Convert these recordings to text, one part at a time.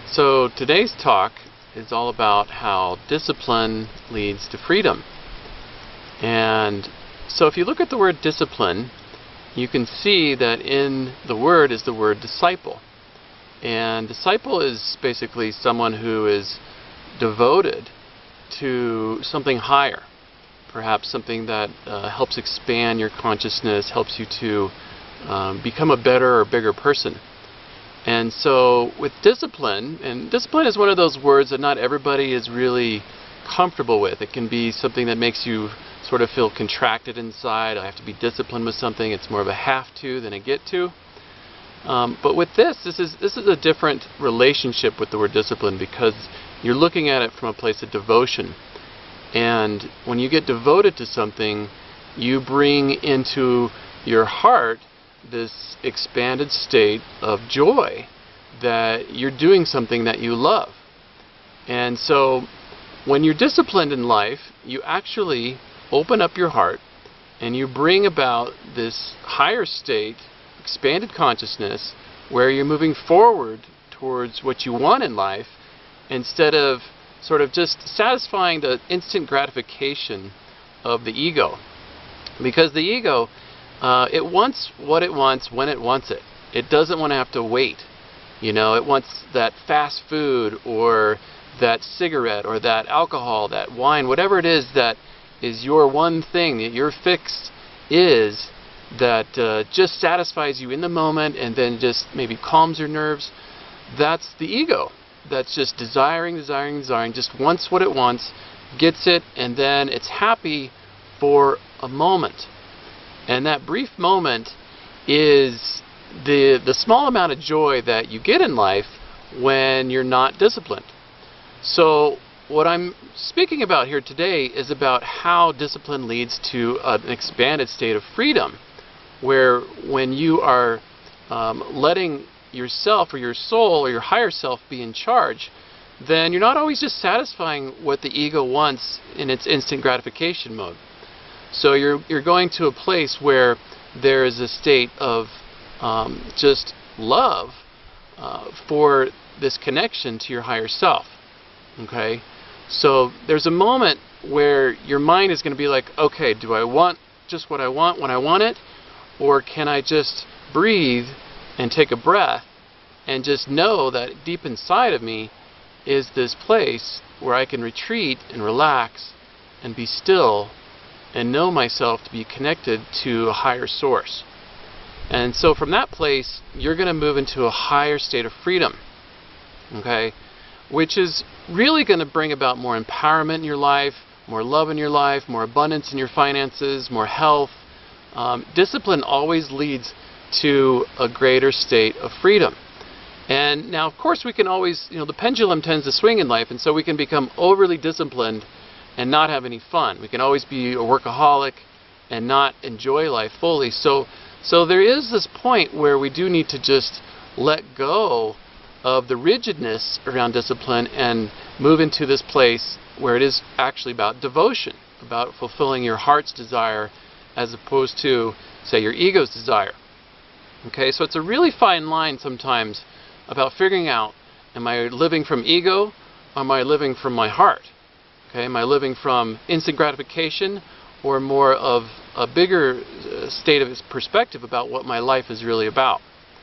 So today's talk is all about how discipline leads to freedom. And so if you look at the word discipline, you can see that in the word is the word disciple. And disciple is basically someone who is devoted to something higher, perhaps something that helps expand your consciousness, helps you to become a better or bigger person. And so with discipline, and discipline is one of those words that not everybody is really comfortable with. It can be something that makes you sort of feel contracted inside. I have to be disciplined with something. It's more of a have to than a get to. But with this is a different relationship with the word discipline, because you're looking at it from a place of devotion. And when you get devoted to something, you bring into your heart this expanded state of joy that you're doing something that you love. And so when you're disciplined in life, you actually open up your heart and you bring about this higher state, expanded consciousness, where you're moving forward towards what you want in life, instead of sort of just satisfying the instant gratification of the ego. Because the ego, it wants what it wants when it wants it. It doesn't want to have to wait. You know, it wants that fast food or that cigarette or that alcohol, that wine, whatever it is that is your one thing, that your fix is, that just satisfies you in the moment and then just maybe calms your nerves. That's the ego. That's just desiring, just wants what it wants, gets it, and then it's happy for a moment. And that brief moment is the small amount of joy that you get in life when you're not disciplined. So what I'm speaking about here today is about how discipline leads to an expanded state of freedom, where when you are letting yourself or your soul or your higher self be in charge, then you're not always just satisfying what the ego wants in its instant gratification mode. So you're going to a place where there is a state of just love for this connection to your higher self. Okay? So there's a moment where your mind is going to be like, okay, do I want just what I want when I want it? Or can I just breathe and take a breath and just know that deep inside of me is this place where I can retreat and relax and be still and know myself to be connected to a higher source. And so from that place, you're going to move into a higher state of freedom, okay, which is really going to bring about more empowerment in your life, more love in your life, more abundance in your finances, more health. Discipline always leads to a greater state of freedom. And now, of course, we can always, the pendulum tends to swing in life, and so we can become overly disciplined and not have any fun. We can always be a workaholic and not enjoy life fully. So there is this point where we do need to just let go of the rigidness around discipline and move into this place where it is actually about devotion, about fulfilling your heart's desire as opposed to, say, your ego's desire. Okay, so it's a really fine line sometimes about figuring out, am I living from ego or am I living from my heart? Okay, am I living from instant gratification or more of a bigger state of perspective about what my life is really about?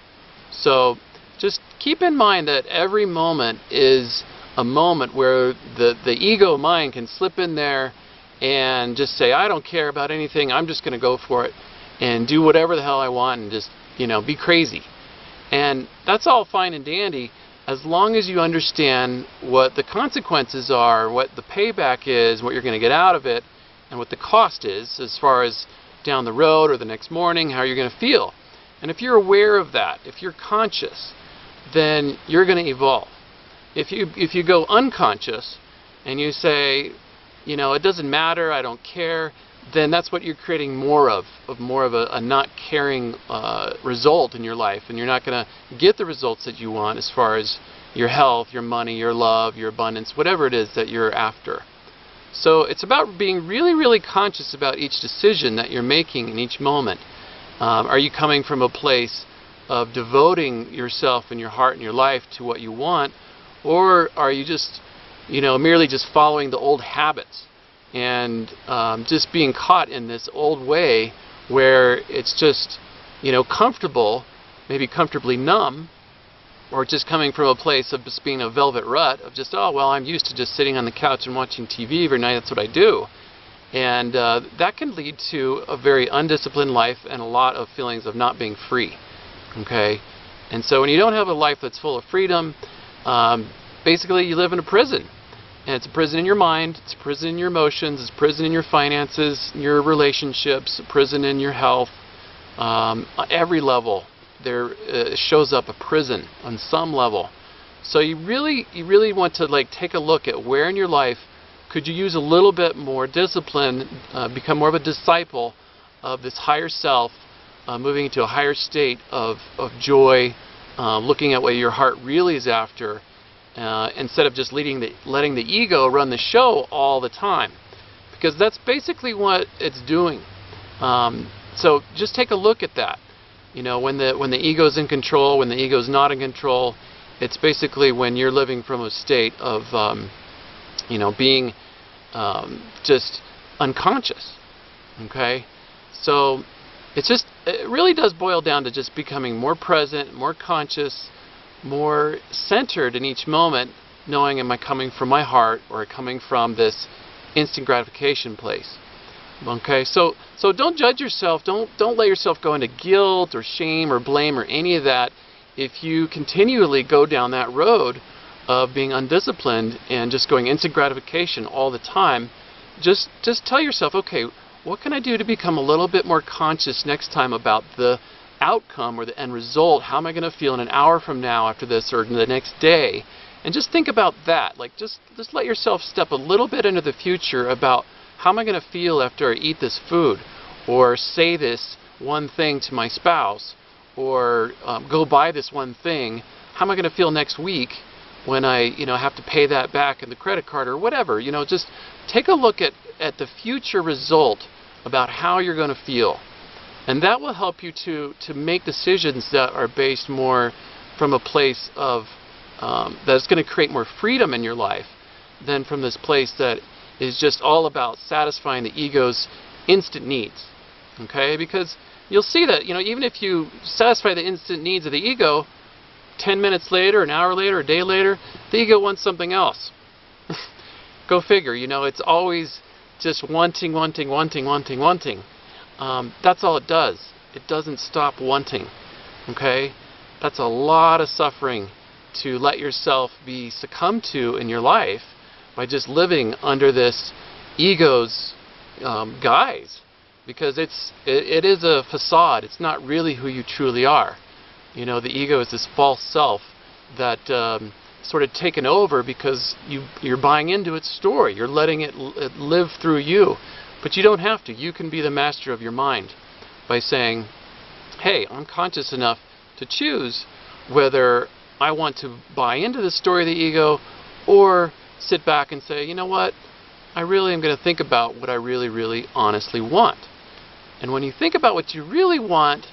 So just keep in mind that every moment is a moment where the ego mind can slip in there and just say, I don't care about anything, I'm just going to go for it and do whatever the hell I want and just, be crazy. And that's all fine and dandy, as long as you understand what the consequences are, what the payback is, what you're going to get out of it, and what the cost is as far as down the road or the next morning, how you're going to feel. And if you're aware of that, if you're conscious, then you're going to evolve. If you go unconscious and you say, it doesn't matter, I don't care, then that's what you're creating more of a not caring result in your life, and you're not going to get the results that you want as far as your health, your money, your love, your abundance, whatever it is that you're after. So it's about being really, really conscious about each decision that you're making in each moment. Are you coming from a place of devoting yourself and your heart and your life to what you want, Or are you just, merely just following the old habits and just being caught in this old way where it's just, comfortable, maybe comfortably numb, or just coming from a place of just being a velvet rut of just, oh, well, I'm used to just sitting on the couch and watching TV every night, that's what I do. And that can lead to a very undisciplined life and a lot of feelings of not being free. Okay? And so when you don't have a life that's full of freedom, basically you live in a prison. And it's a prison in your mind, it's a prison in your emotions, it's a prison in your finances, your relationships, a prison in your health. Every level there shows up a prison on some level. So you really want to take a look at where in your life could you use a little bit more discipline, become more of a disciple of this higher self, moving into a higher state of joy, looking at what your heart really is after, instead of just letting the ego run the show all the time, because that's basically what it's doing. So just take a look at that. When the ego's in control, when the ego's not in control, it's basically when you're living from a state of being just unconscious. Okay, so it really does boil down to just becoming more present, more conscious, more centered in each moment, knowing, am I coming from my heart or coming from this instant gratification place? Okay, so don't judge yourself. Don't let yourself go into guilt or shame or blame or any of that if you continually go down that road of being undisciplined and just going instant gratification all the time. Just tell yourself, okay, what can I do to become a little bit more conscious next time about the outcome or the end result? How am I going to feel in an hour from now after this, or the next day? And just think about that. Just let yourself step a little bit into the future about, how am I going to feel after I eat this food, or say this one thing to my spouse, or go buy this one thing? How am I going to feel next week when I have to pay that back in the credit card or whatever? Just take a look at the future result about how you're going to feel. And that will help you to make decisions that are based more from a place of that's going to create more freedom in your life than from this place that is just all about satisfying the ego's instant needs. Okay? Because you'll see that, even if you satisfy the instant needs of the ego, 10 minutes later, an hour later, a day later, the ego wants something else. Go figure. It's always just wanting. That's all it does. It doesn't stop wanting. Okay? That's a lot of suffering to let yourself be succumbed to in your life by just living under this ego's guise, because it is a facade. It's not really who you truly are. The ego is this false self that sort of taken over because you're buying into its story. You're letting it live through you. But you don't have to. You can be the master of your mind by saying, hey, I'm conscious enough to choose whether I want to buy into the story of the ego, or sit back and say, you know what, I really am going to think about what I really, really honestly want. And when you think about what you really want,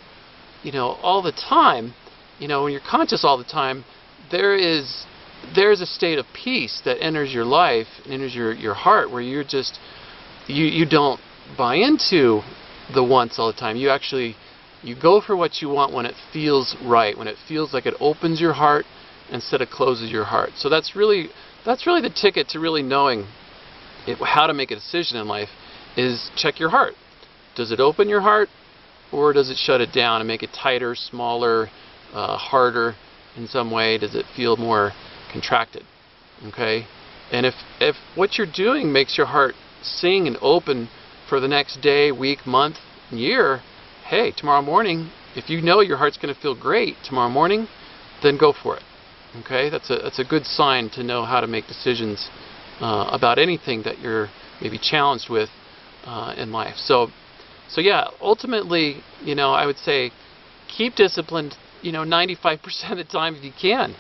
all the time, when you're conscious all the time, there's a state of peace that enters your life and enters your heart, where you're just, you don't buy into the wants all the time. You go for what you want when it feels right, when it feels like it opens your heart instead of closes your heart. So that's really the ticket to really knowing how to make a decision in life, is check your heart. Does it open your heart, or does it shut it down and make it tighter, smaller, harder in some way? Does it feel more contracted? Okay? And if what you're doing makes your heart sing and open for the next day, week, month, year, hey, tomorrow morning, if you know your heart's going to feel great tomorrow morning, then go for it. Okay, that's a good sign to know how to make decisions about anything that you're maybe challenged with in life. So yeah, ultimately, I would say keep disciplined, 95% of the time if you can,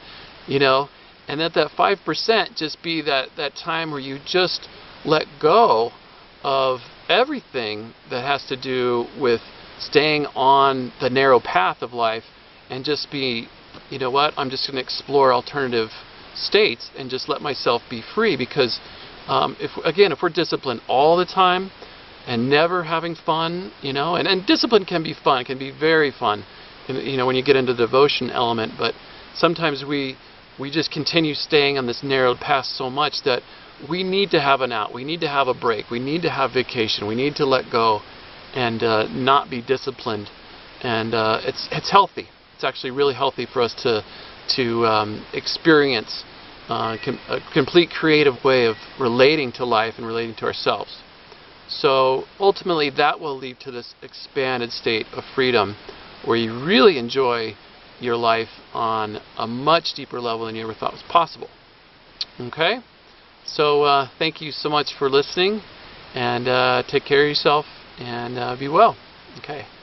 and that 5% just be that time where you just let go of everything that has to do with staying on the narrow path of life, and just be, I'm just going to explore alternative states and just let myself be free. Because if we're disciplined all the time and never having fun, and discipline can be fun, it can be very fun, when you get into the devotion element, but sometimes we just continue staying on this narrowed path so much that we need to have an out, we need to have a break, we need to have vacation, we need to let go and not be disciplined. And it's healthy. It's actually really healthy for us to experience a complete creative way of relating to life and relating to ourselves. So ultimately that will lead to this expanded state of freedom where you really enjoy your life on a much deeper level than you ever thought was possible. Okay? So thank you so much for listening, and take care of yourself, and be well. Okay.